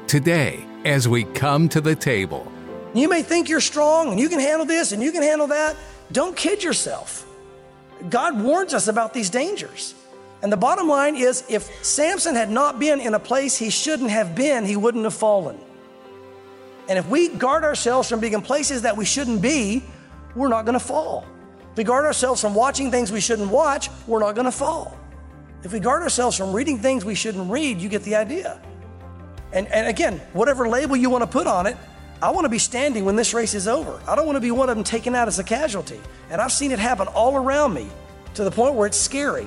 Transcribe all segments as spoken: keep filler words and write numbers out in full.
today as we come to the table. You may think you're strong and you can handle this and you can handle that. Don't kid yourself. God warns us about these dangers. And the bottom line is, if Samson had not been in a place he shouldn't have been, he wouldn't have fallen. And if we guard ourselves from being in places that we shouldn't be, we're not going to fall. If we guard ourselves from watching things we shouldn't watch, we're not going to fall. If we guard ourselves from reading things we shouldn't read, you get the idea. And, and again, whatever label you want to put on it, I want to be standing when this race is over. I don't want to be one of them taken out as a casualty. And I've seen it happen all around me to the point where it's scary.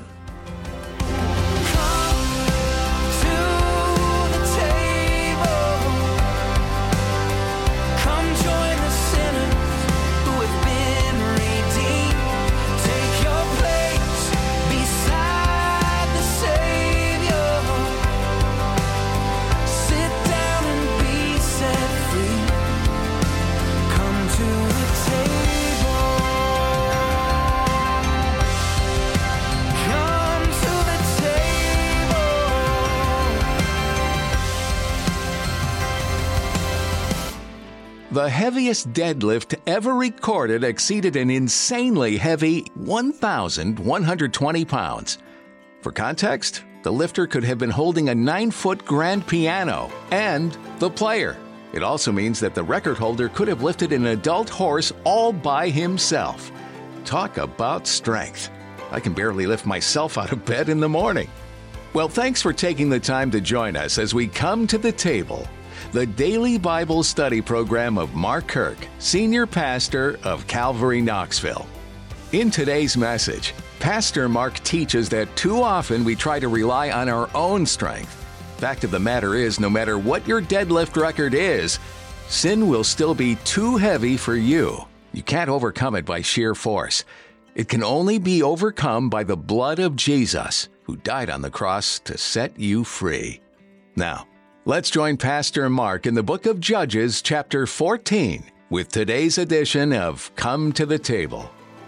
The heaviest deadlift ever recorded exceeded an insanely heavy one thousand one hundred twenty pounds. For context, the lifter could have been holding a nine-foot grand piano and the player. It also means that the record holder could have lifted an adult horse all by himself. Talk about strength. I can barely lift myself out of bed in the morning. Well, thanks for taking the time to join us as we come to the table. The Daily Bible Study Program of Mark Kirk, Senior Pastor of Calvary Knoxville. In today's message, Pastor Mark teaches that too often we try to rely on our own strength. Fact of the matter is, no matter what your deadlift record is, sin will still be too heavy for you. You can't overcome it by sheer force. It can only be overcome by the blood of Jesus, who died on the cross to set you free. Now, let's join Pastor Mark in the book of Judges, chapter fourteen, with today's edition of Come to the Table.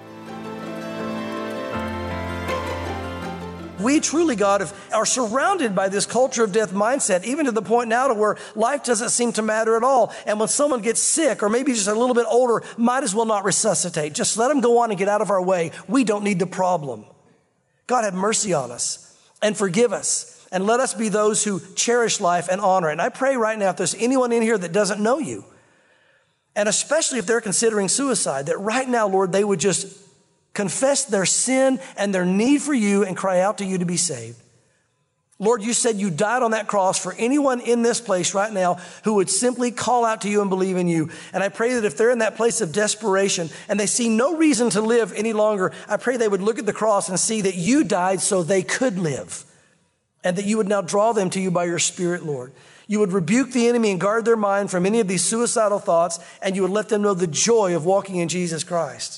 We truly, God, are surrounded by this culture of death mindset, even to the point now to where life doesn't seem to matter at all. And when someone gets sick or maybe just a little bit older, might as well not resuscitate. Just let them go on and get out of our way. We don't need the problem. God, have mercy on us and forgive us. And let us be those who cherish life and honor it. And I pray right now, if there's anyone in here that doesn't know you, and especially if they're considering suicide, that right now, Lord, they would just confess their sin and their need for you and cry out to you to be saved. Lord, you said you died on that cross for anyone in this place right now who would simply call out to you and believe in you. And I pray that if they're in that place of desperation and they see no reason to live any longer, I pray they would look at the cross and see that you died so they could live. And that you would now draw them to you by your Spirit, Lord. You would rebuke the enemy and guard their mind from any of these suicidal thoughts, and you would let them know the joy of walking in Jesus Christ.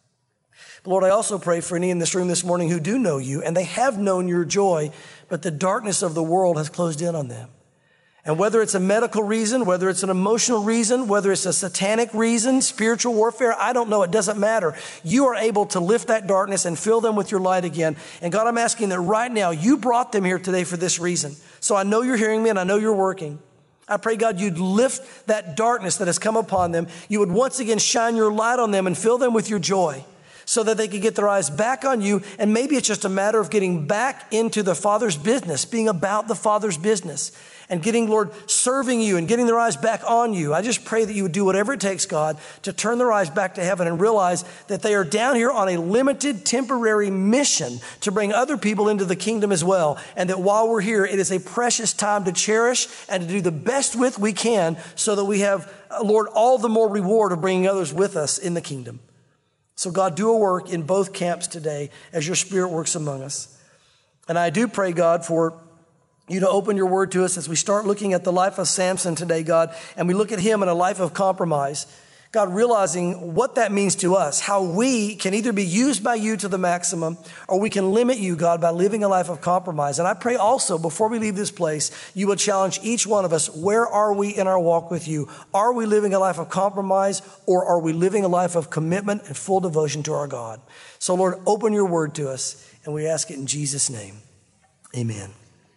But Lord, I also pray for any in this room this morning who do know you, and they have known your joy, but the darkness of the world has closed in on them. And whether it's a medical reason, whether it's an emotional reason, whether it's a satanic reason, spiritual warfare, I don't know. It doesn't matter. You are able to lift that darkness and fill them with your light again. And God, I'm asking that right now, you brought them here today for this reason. So I know you're hearing me and I know you're working. I pray, God, you'd lift that darkness that has come upon them. You would once again shine your light on them and fill them with your joy, so that they could get their eyes back on you. And maybe it's just a matter of getting back into the Father's business, being about the Father's business, and getting, Lord, serving you and getting their eyes back on you. I just pray that you would do whatever it takes, God, to turn their eyes back to heaven and realize that they are down here on a limited, temporary mission to bring other people into the kingdom as well. And that while we're here, it is a precious time to cherish and to do the best with we can so that we have, Lord, all the more reward of bringing others with us in the kingdom. So God, do a work in both camps today as your Spirit works among us. And I do pray, God, for you to open your word to us as we start looking at the life of Samson today, God, and we look at him in a life of compromise. God, realizing what that means to us, how we can either be used by you to the maximum or we can limit you, God, by living a life of compromise. And I pray also, before we leave this place, you will challenge each one of us, where are we in our walk with you? Are we living a life of compromise or are we living a life of commitment and full devotion to our God? So, Lord, open your word to us, and we ask it in Jesus' name. Amen.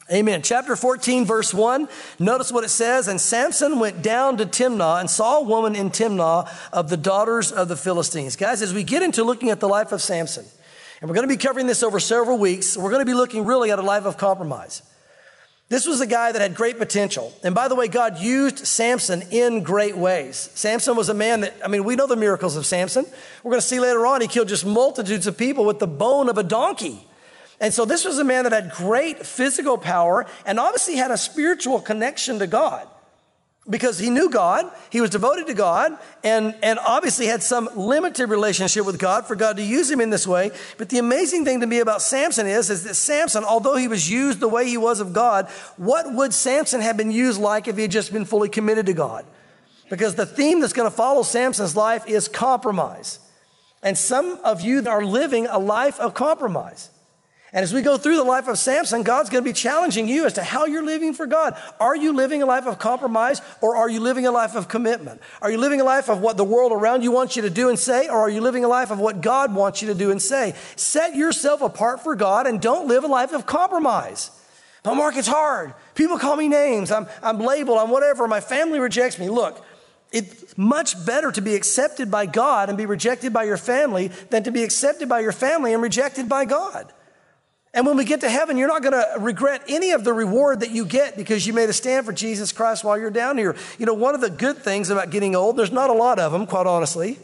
Amen. Chapter fourteen, verse one. Notice what it says. And Samson went down to Timnah and saw a woman in Timnah of the daughters of the Philistines. Guys, as we get into looking at the life of Samson, and we're going to be covering this over several weeks, we're going to be looking really at a life of compromise. This was a guy that had great potential. And by the way, God used Samson in great ways. Samson was a man that, I mean, we know the miracles of Samson. We're going to see later on, he killed just multitudes of people with the bone of a donkey. And so this was a man that had great physical power and obviously had a spiritual connection to God because he knew God, he was devoted to God, and, and obviously had some limited relationship with God for God to use him in this way. But the amazing thing to me about Samson is, is that Samson, although he was used the way he was of God, what would Samson have been used like if he had just been fully committed to God? Because the theme that's going to follow Samson's life is compromise. And some of you are living a life of compromise. And as we go through the life of Samson, God's going to be challenging you as to how you're living for God. Are you living a life of compromise, or are you living a life of commitment? Are you living a life of what the world around you wants you to do and say, or are you living a life of what God wants you to do and say? Set yourself apart for God and don't live a life of compromise. But Mark, it's hard. People call me names. I'm, I'm labeled. I'm whatever. My family rejects me. Look, it's much better to be accepted by God and be rejected by your family than to be accepted by your family and rejected by God. And when we get to heaven, you're not going to regret any of the reward that you get because you made a stand for Jesus Christ while you're down here. You know, one of the good things about getting old, there's not a lot of them, quite honestly.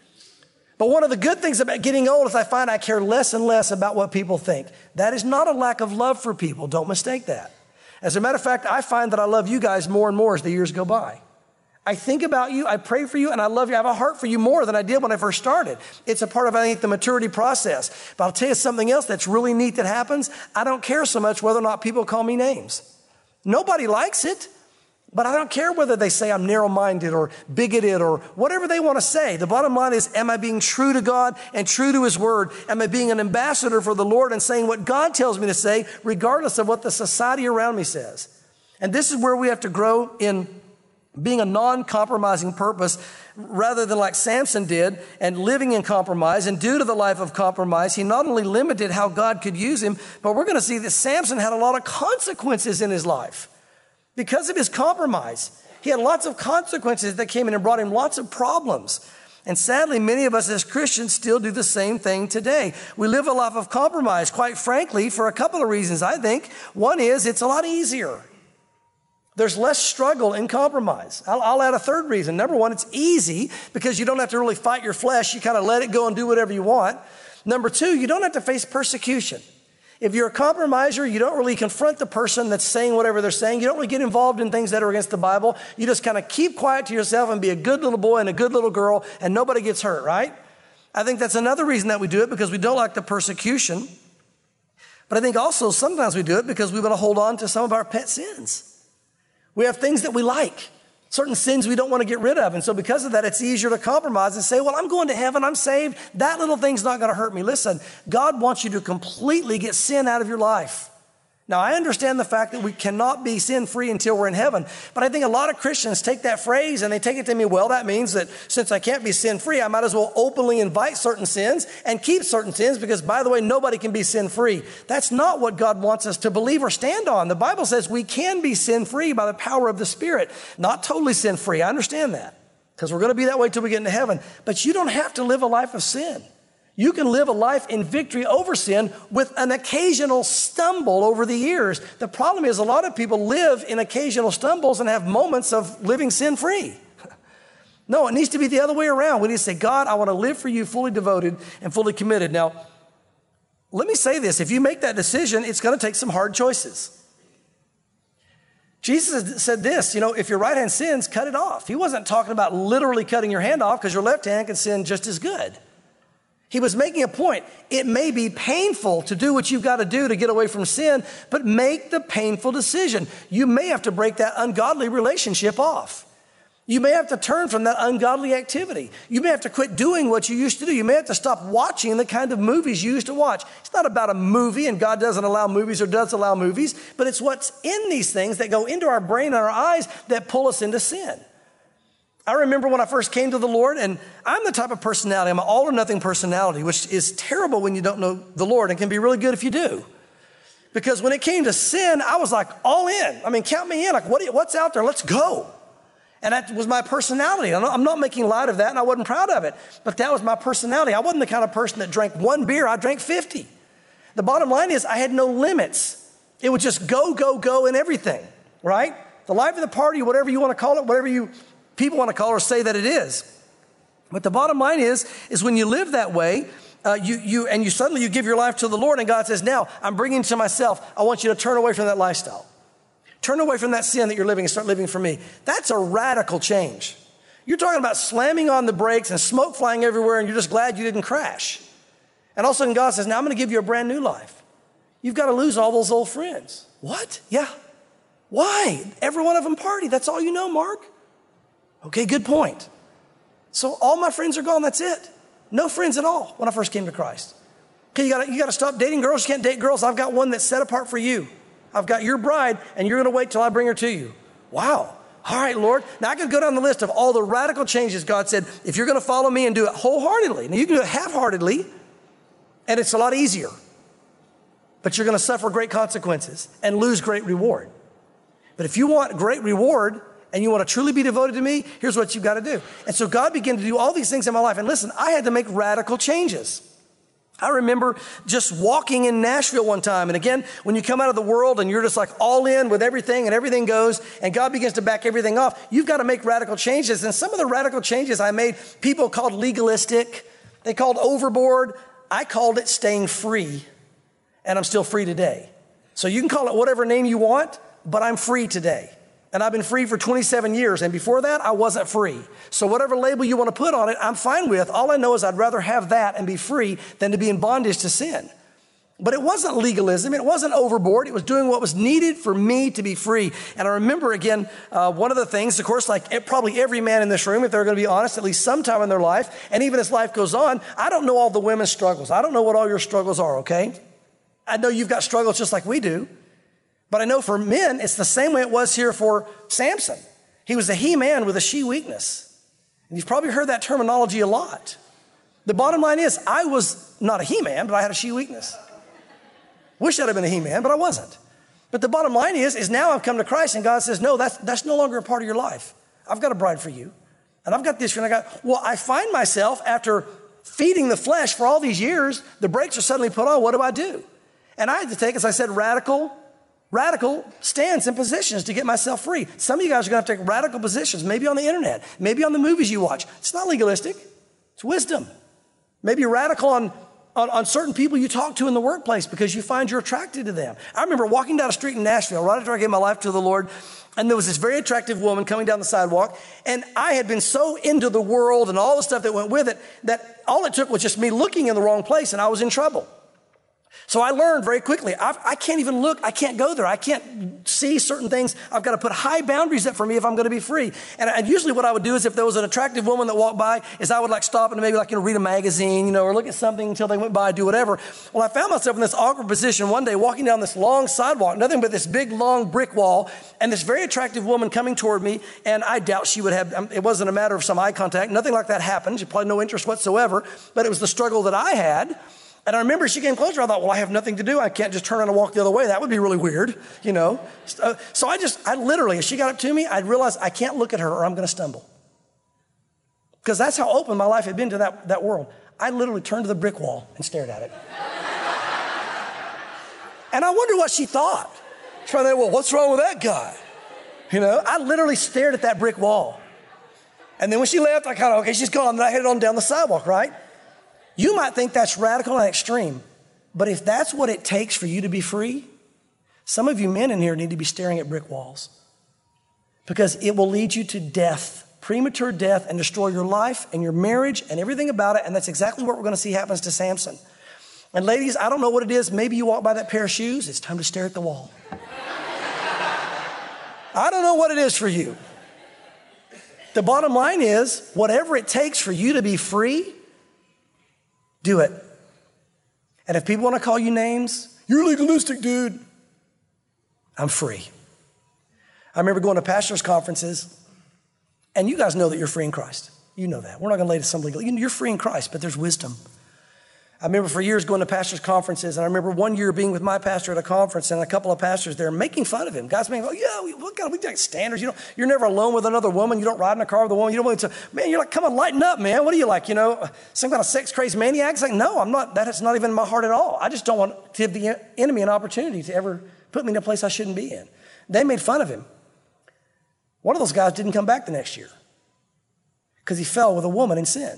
But one of the good things about getting old is I find I care less and less about what people think. That is not a lack of love for people. Don't mistake that. As a matter of fact, I find that I love you guys more and more as the years go by. I think about you, I pray for you, and I love you. I have a heart for you more than I did when I first started. It's a part of, I think, the maturity process. But I'll tell you something else that's really neat that happens. I don't care so much whether or not people call me names. Nobody likes it, but I don't care whether they say I'm narrow-minded or bigoted or whatever they want to say. The bottom line is, am I being true to God and true to His Word? Am I being an ambassador for the Lord and saying what God tells me to say, regardless of what the society around me says? And this is where we have to grow in being a non-compromising purpose rather than like Samson did and living in compromise. And due to the life of compromise, he not only limited how God could use him, but we're going to see that Samson had a lot of consequences in his life because of his compromise. He had lots of consequences that came in and brought him lots of problems. And sadly, many of us as Christians still do the same thing today. We live a life of compromise, quite frankly, for a couple of reasons, I think. One is it's a lot easier. There's less struggle in compromise. I'll, I'll add a third reason. Number one, it's easy because you don't have to really fight your flesh. You kind of let it go and do whatever you want. Number two, you don't have to face persecution. If you're a compromiser, you don't really confront the person that's saying whatever they're saying. You don't really get involved in things that are against the Bible. You just kind of keep quiet to yourself and be a good little boy and a good little girl, and nobody gets hurt, right? I think that's another reason that we do it, because we don't like the persecution. But I think also sometimes we do it because we want to hold on to some of our pet sins. We have things that we like, certain sins we don't want to get rid of. And so because of that, it's easier to compromise and say, well, I'm going to heaven, I'm saved. That little thing's not going to hurt me. Listen, God wants you to completely get sin out of your life. Now, I understand the fact that we cannot be sin-free until we're in heaven, but I think a lot of Christians take that phrase and they take it to me, well, that means that since I can't be sin-free, I might as well openly invite certain sins and keep certain sins because, by the way, nobody can be sin-free. That's not what God wants us to believe or stand on. The Bible says we can be sin-free by the power of the Spirit, not totally sin-free. I understand that because we're going to be that way till we get into heaven, but you don't have to live a life of sin. You can live a life in victory over sin with an occasional stumble over the years. The problem is a lot of people live in occasional stumbles and have moments of living sin-free. No, it needs to be the other way around. We need to say, God, I want to live for you fully devoted and fully committed. Now, let me say this. If you make that decision, it's going to take some hard choices. Jesus said this, you know, if your right hand sins, cut it off. He wasn't talking about literally cutting your hand off because your left hand can sin just as good. He was making a point. It may be painful to do what you've got to do to get away from sin, but make the painful decision. You may have to break that ungodly relationship off. You may have to turn from that ungodly activity. You may have to quit doing what you used to do. You may have to stop watching the kind of movies you used to watch. It's not about a movie, and God doesn't allow movies or does allow movies, but it's what's in these things that go into our brain and our eyes that pull us into sin. I remember when I first came to the Lord, and I'm the type of personality, I'm an all or nothing personality, which is terrible when you don't know the Lord and can be really good if you do. Because when it came to sin, I was like all in. I mean, count me in. Like, what, what's out there? Let's go. And that was my personality. I'm not making light of that, and I wasn't proud of it. But that was my personality. I wasn't the kind of person that drank one beer. I drank fifty. The bottom line is I had no limits. It would just go, go, go in everything, right? The life of the party, whatever you want to call it, whatever you people want to call it or say that it is. But the bottom line is, is when you live that way, Uh, you, you, and you suddenly you give your life to the Lord, and God says, now I'm bringing to myself, I want you to turn away from that lifestyle. Turn away from that sin that you're living and start living for me. That's a radical change. You're talking about slamming on the brakes and smoke flying everywhere, and you're just glad you didn't crash. And all of a sudden God says, now I'm going to give you a brand new life. You've got to lose all those old friends. What? Yeah. Why? Every one of them party. That's all you know, Mark? Okay, good point. So all my friends are gone. That's it. No friends at all when I first came to Christ. Okay, you gotta, you gotta stop dating girls. You can't date girls. I've got one that's set apart for you. I've got your bride, and you're gonna wait till I bring her to you. Wow. All right, Lord. Now I could go down the list of all the radical changes God said, if you're gonna follow me and do it wholeheartedly. Now you can do it half-heartedly, and it's a lot easier. But you're gonna suffer great consequences and lose great reward. But if you want great reward, and you want to truly be devoted to me, here's what you've got to do. And so God began to do all these things in my life. And listen, I had to make radical changes. I remember just walking in Nashville one time. And again, when you come out of the world and you're just like all in with everything and everything goes and God begins to back everything off, you've got to make radical changes. And some of the radical changes I made, people called legalistic. They called overboard. I called it staying free. And I'm still free today. So you can call it whatever name you want, but I'm free today. And I've been free for twenty-seven years. And before that, I wasn't free. So whatever label you want to put on it, I'm fine with. All I know is I'd rather have that and be free than to be in bondage to sin. But it wasn't legalism. It wasn't overboard. It was doing what was needed for me to be free. And I remember, again, uh, one of the things, of course, like probably every man in this room, if they're going to be honest, at least sometime in their life, and even as life goes on, I don't know all the women's struggles. I don't know what all your struggles are, okay? I know you've got struggles just like we do. But I know for men, it's the same way it was here for Samson. He was a he-man with a she-weakness. And you've probably heard that terminology a lot. The bottom line is, I was not a he-man, but I had a she-weakness. Wish I'd have been a he-man, but I wasn't. But the bottom line is, is now I've come to Christ and God says, no, that's, that's no longer a part of your life. I've got a bride for you. And I've got this, and I got, well, I find myself after feeding the flesh for all these years, the brakes are suddenly put on. What do I do? And I had to take, as I said, radical Radical stands and positions to get myself free. Some of you guys are going to have to take radical positions, maybe on the internet, maybe on the movies you watch. It's not legalistic. It's wisdom. Maybe radical on, on, on certain people you talk to in the workplace because you find you're attracted to them. I remember walking down a street in Nashville right after I gave my life to the Lord, and there was this very attractive woman coming down the sidewalk, and I had been so into the world and all the stuff that went with it that all it took was just me looking in the wrong place, and I was in trouble. So I learned very quickly, I've, I can't even look. I can't go there. I can't see certain things. I've got to put high boundaries up for me if I'm going to be free. And, and usually what I would do is if there was an attractive woman that walked by, is I would like stop and maybe like, you know, read a magazine, you know, or look at something until they went by, do whatever. Well, I found myself in this awkward position one day walking down this long sidewalk, nothing but this big, long brick wall, and this very attractive woman coming toward me, and I doubt she would have, um, it wasn't a matter of some eye contact. Nothing like that happened. She had probably no interest whatsoever, but it was the struggle that I had. And I remember she came closer. I thought, well, I have nothing to do. I can't just turn around and walk the other way. That would be really weird, you know. Uh, so I just, I literally, as she got up to me, I realized I can't look at her or I'm going to stumble. Because that's how open my life had been to that, that world. I literally turned to the brick wall and stared at it. And I wonder what she thought. Trying to think, well, what's wrong with that guy? You know, I literally stared at that brick wall. And then when she left, I kind of, okay, she's gone. Then I headed on down the sidewalk, right? You might think that's radical and extreme, but if that's what it takes for you to be free, some of you men in here need to be staring at brick walls because it will lead you to death, premature death, and destroy your life and your marriage and everything about it. And that's exactly what we're going to see happens to Samson. And ladies, I don't know what it is. Maybe you walk by that pair of shoes. It's time to stare at the wall. I don't know what it is for you. The bottom line is, whatever it takes for you to be free, do it. And if people want to call you names, you're legalistic, dude. I'm free. I remember going to pastors' conferences, and you guys know that you're free in Christ. You know that. We're not going to lay to some legal. You're free in Christ, but there's wisdom. I remember for years going to pastors' conferences, and I remember one year being with my pastor at a conference and a couple of pastors there making fun of him. Guys making, oh, yeah, we, we got we got standards. You know, you're never alone with another woman. You don't ride in a car with a woman. You don't want to, man, you're like, come on, lighten up, man. What are you like, you know, some kind of sex-crazed maniac? It's like, no, I'm not. That is not even in my heart at all. I just don't want to give the enemy an opportunity to ever put me in a place I shouldn't be in. They made fun of him. One of those guys didn't come back the next year because he fell with a woman in sin.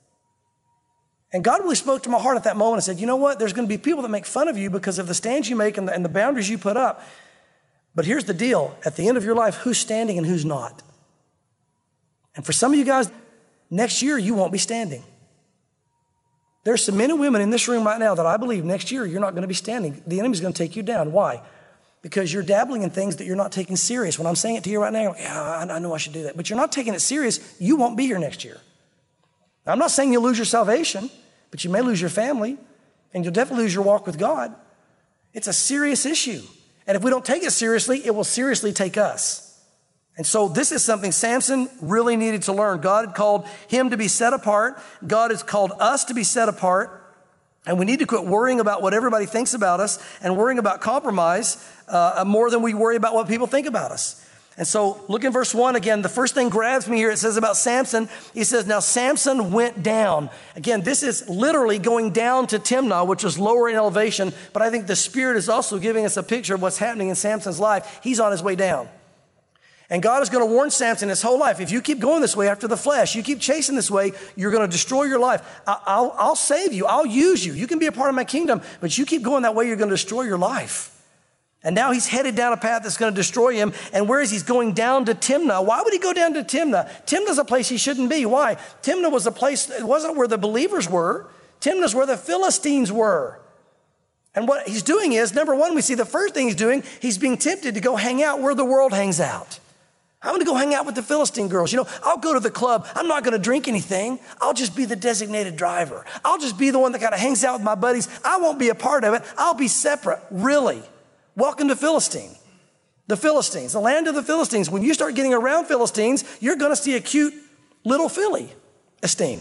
And God really spoke to my heart at that moment and said, you know what? There's going to be people that make fun of you because of the stands you make and the, and the boundaries you put up. But here's the deal. At the end of your life, who's standing and who's not? And for some of you guys, next year, you won't be standing. There's some men and women in this room right now that I believe next year you're not going to be standing. The enemy's going to take you down. Why? Because you're dabbling in things that you're not taking serious. When I'm saying it to you right now, you're like, yeah, I, I know I should do that. But you're not taking it serious. You won't be here next year. Now, I'm not saying you'll lose your salvation, but you may lose your family, and you'll definitely lose your walk with God. It's a serious issue. And if we don't take it seriously, it will seriously take us. And so this is something Samson really needed to learn. God had called him to be set apart. God has called us to be set apart. And we need to quit worrying about what everybody thinks about us and worrying about compromise uh, more than we worry about what people think about us. And so look in verse one again. The first thing grabs me here. It says about Samson. He says, now Samson went down. Again, this is literally going down to Timnah, which is lower in elevation. But I think the Spirit is also giving us a picture of what's happening in Samson's life. He's on his way down. And God is going to warn Samson his whole life. If you keep going this way after the flesh, you keep chasing this way, you're going to destroy your life. I'll, I'll save you. I'll use you. You can be a part of my kingdom, but you keep going that way, you're going to destroy your life. And now he's headed down a path that's going to destroy him. And where is he? He's going down to Timnah. Why would he go down to Timnah? Timnah's a place he shouldn't be. Why? Timnah was a place, it wasn't where the believers were. Timnah's where the Philistines were. And what he's doing is, number one, we see the first thing he's doing, he's being tempted to go hang out where the world hangs out. I'm going to go hang out with the Philistine girls. You know, I'll go to the club. I'm not going to drink anything. I'll just be the designated driver. I'll just be the one that kind of hangs out with my buddies. I won't be a part of it. I'll be separate. Really? Welcome to Philistine. The Philistines, the land of the Philistines. When you start getting around Philistines, you're going to see a cute little Philistine.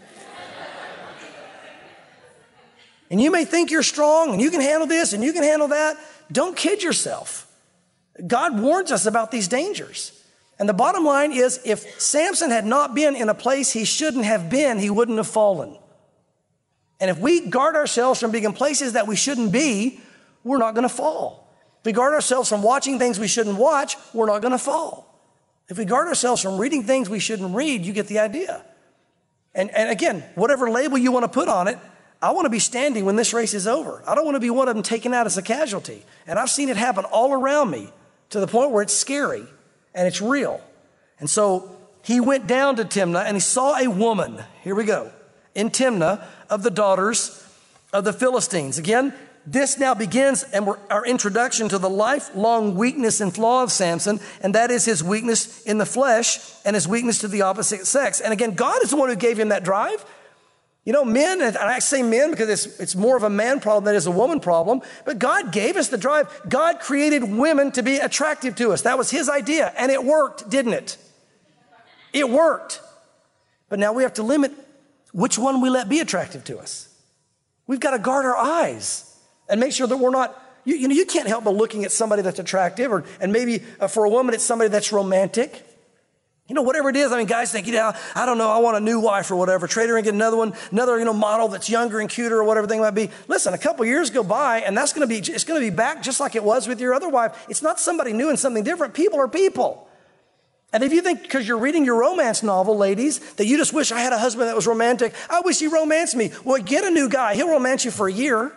And you may think you're strong and you can handle this and you can handle that. Don't kid yourself. God warns us about these dangers. And the bottom line is, if Samson had not been in a place he shouldn't have been, he wouldn't have fallen. And if we guard ourselves from being in places that we shouldn't be, we're not going to fall. If we guard ourselves from watching things we shouldn't watch, we're not going to fall. If we guard ourselves from reading things we shouldn't read, you get the idea. And, and again, whatever label you want to put on it, I want to be standing when this race is over. I don't want to be one of them taken out as a casualty. And I've seen it happen all around me to the point where it's scary and it's real. And so he went down to Timnah and he saw a woman, here we go, in Timnah of the daughters of the Philistines. Again, this now begins and we're, our introduction to the lifelong weakness and flaw of Samson, and that is his weakness in the flesh and his weakness to the opposite sex. And again, God is the one who gave him that drive. You know, men, and I say men because it's, it's more of a man problem than it is a woman problem, but God gave us the drive. God created women to be attractive to us. That was his idea, and it worked, didn't it? It worked. But now we have to limit which one we let be attractive to us. We've got to guard our eyes and make sure that we're not, you, you know, you can't help but looking at somebody that's attractive, or and maybe uh, for a woman, it's somebody that's romantic. You know, whatever it is. I mean, guys think, you know, I don't know, I want a new wife or whatever. Trade her and get another one, another, you know, model that's younger and cuter or whatever thing might be. Listen, a couple years go by and that's going to be, it's going to be back just like it was with your other wife. It's not somebody new and something different. People are people. And if you think because you're reading your romance novel, ladies, that you just wish I had a husband that was romantic, I wish he romanced me. Well, get a new guy. He'll romance you for a year.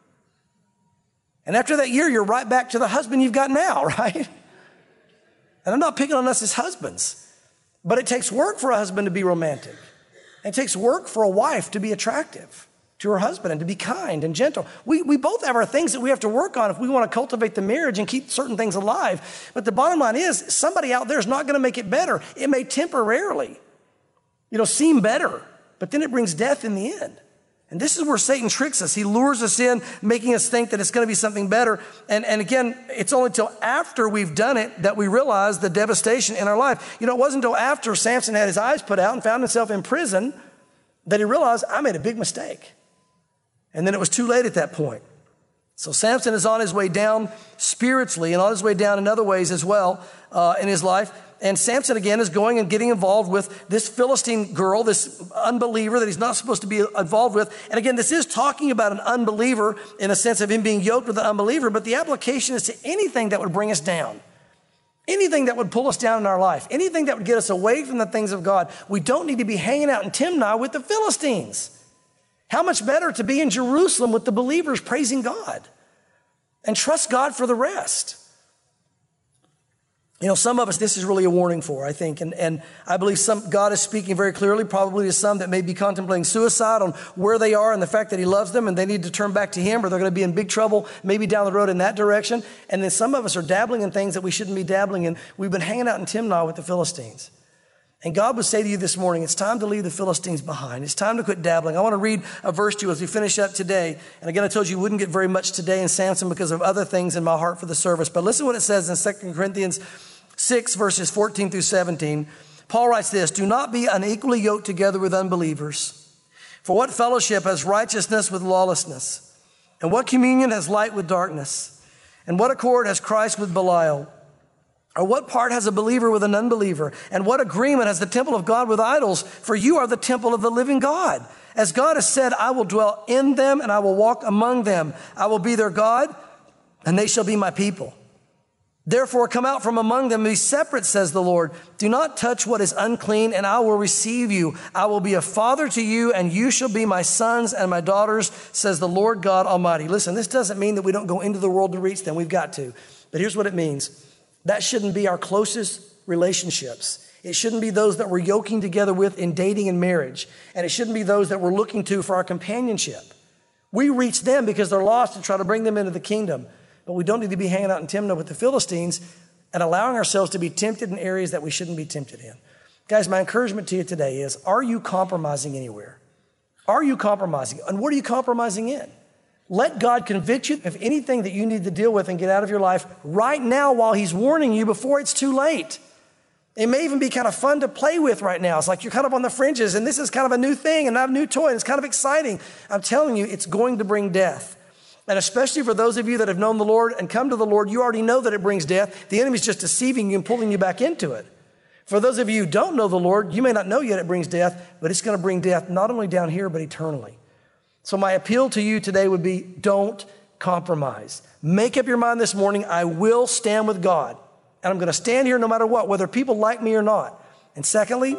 And after that year, you're right back to the husband you've got now, right? And I'm not picking on us as husbands. But it takes work for a husband to be romantic. It takes work for a wife to be attractive to her husband and to be kind and gentle. We, we both have our things that we have to work on if we want to cultivate the marriage and keep certain things alive. But the bottom line is, somebody out there is not going to make it better. It may temporarily, you know, seem better, but then it brings death in the end. And this is where Satan tricks us. He lures us in, making us think that it's going to be something better. And, and again, it's only until after we've done it that we realize the devastation in our life. You know, it wasn't until after Samson had his eyes put out and found himself in prison that he realized, I made a big mistake. And then it was too late at that point. So Samson is on his way down spiritually and on his way down in other ways as well uh, in his life. And Samson, again, is going and getting involved with this Philistine girl, this unbeliever that he's not supposed to be involved with. And again, this is talking about an unbeliever in a sense of him being yoked with an unbeliever, but the application is to anything that would bring us down. Anything that would pull us down in our life. Anything that would get us away from the things of God. We don't need to be hanging out in Timnah with the Philistines. How much better to be in Jerusalem with the believers praising God and trust God for the rest. You know, some of us, this is really a warning for, I think. And, and I believe some God is speaking very clearly, probably to some that may be contemplating suicide on where they are and the fact that he loves them and they need to turn back to him or they're going to be in big trouble, maybe down the road in that direction. And then some of us are dabbling in things that we shouldn't be dabbling in. We've been hanging out in Timnah with the Philistines. And God would say to you this morning, it's time to leave the Philistines behind. It's time to quit dabbling. I want to read a verse to you as we finish up today. And again, I told you you wouldn't get very much today in Samson because of other things in my heart for the service. But listen to what it says in Second Corinthians six, verses fourteen through seventeen. Paul writes this, do not be unequally yoked together with unbelievers. For what fellowship has righteousness with lawlessness? And what communion has light with darkness? And what accord has Christ with Belial? Or what part has a believer with an unbeliever? And what agreement has the temple of God with idols? For you are the temple of the living God. As God has said, I will dwell in them and I will walk among them. I will be their God and they shall be my people. Therefore, come out from among them, be separate, says the Lord. Do not touch what is unclean, and I will receive you. I will be a father to you, and you shall be my sons and my daughters, says the Lord God Almighty. Listen, this doesn't mean that we don't go into the world to reach them. We've got to. But here's what it means. That shouldn't be our closest relationships. It shouldn't be those that we're yoking together with in dating and marriage. And it shouldn't be those that we're looking to for our companionship. We reach them because they're lost and try to bring them into the kingdom. But we don't need to be hanging out in Timnah with the Philistines and allowing ourselves to be tempted in areas that we shouldn't be tempted in. Guys, my encouragement to you today is, are you compromising anywhere? Are you compromising? And what are you compromising in? Let God convict you of anything that you need to deal with and get out of your life right now while he's warning you before it's too late. It may even be kind of fun to play with right now. It's like you're kind of on the fringes and this is kind of a new thing and not a new toy. And it's kind of exciting. I'm telling you, it's going to bring death. And especially for those of you that have known the Lord and come to the Lord, you already know that it brings death. The enemy's just deceiving you and pulling you back into it. For those of you who don't know the Lord, you may not know yet it brings death, but it's going to bring death not only down here, but eternally. So my appeal to you today would be, don't compromise. Make up your mind this morning, I will stand with God. And I'm going to stand here no matter what, whether people like me or not. And secondly,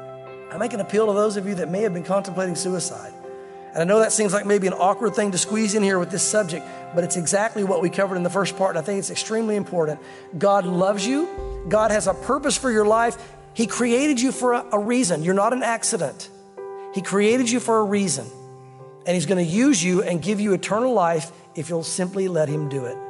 I make an appeal to those of you that may have been contemplating suicide. And I know that seems like maybe an awkward thing to squeeze in here with this subject, but it's exactly what we covered in the first part. And I think it's extremely important. God loves you. God has a purpose for your life. He created you for a, a reason. You're not an accident. He created you for a reason. And he's going to use you and give you eternal life if you'll simply let him do it.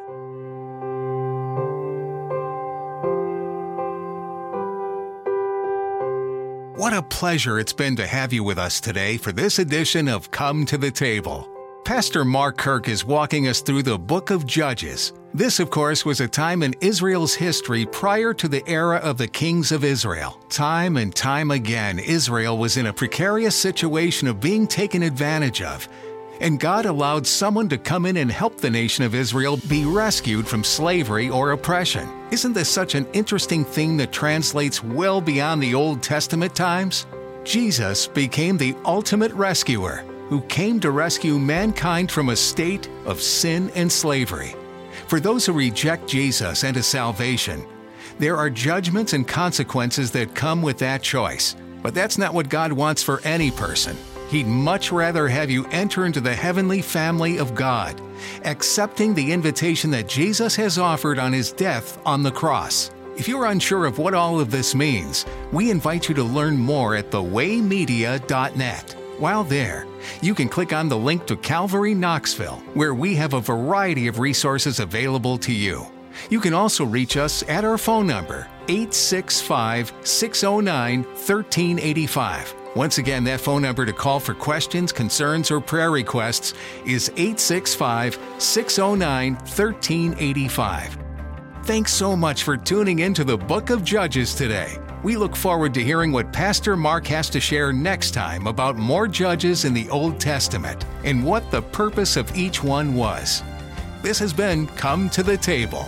What a pleasure it's been to have you with us today for this edition of Come to the Table. Pastor Mark Kirk is walking us through the book of Judges. This, of course, was a time in Israel's history prior to the era of the kings of Israel. Time and time again, Israel was in a precarious situation of being taken advantage of. And God allowed someone to come in and help the nation of Israel be rescued from slavery or oppression. Isn't this such an interesting thing that translates well beyond the Old Testament times? Jesus became the ultimate rescuer who came to rescue mankind from a state of sin and slavery. For those who reject Jesus and his salvation, there are judgments and consequences that come with that choice. But that's not what God wants for any person. He'd much rather have you enter into the heavenly family of God, accepting the invitation that Jesus has offered on his death on the cross. If you're unsure of what all of this means, we invite you to learn more at the way media dot net. While there, you can click on the link to Calvary Knoxville, where we have a variety of resources available to you. You can also reach us at our phone number, eight six five, six oh nine, one three eight five. Once again, that phone number to call for questions, concerns, or prayer requests is eight six five, six oh nine, one three eight five. Thanks so much for tuning in to the Book of Judges today. We look forward to hearing what Pastor Mark has to share next time about more judges in the Old Testament and what the purpose of each one was. This has been Come to the Table.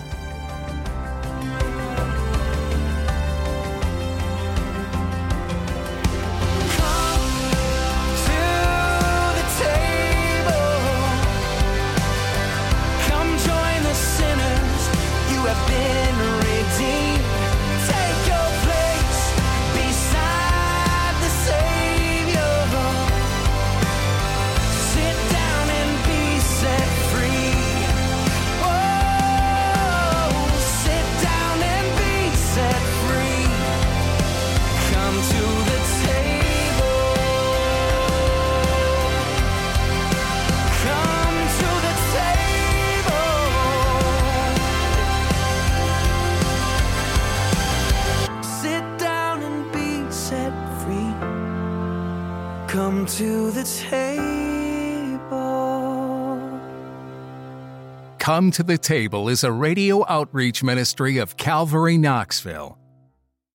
Come to the table. Come to the Table is a radio outreach ministry of Calvary Knoxville.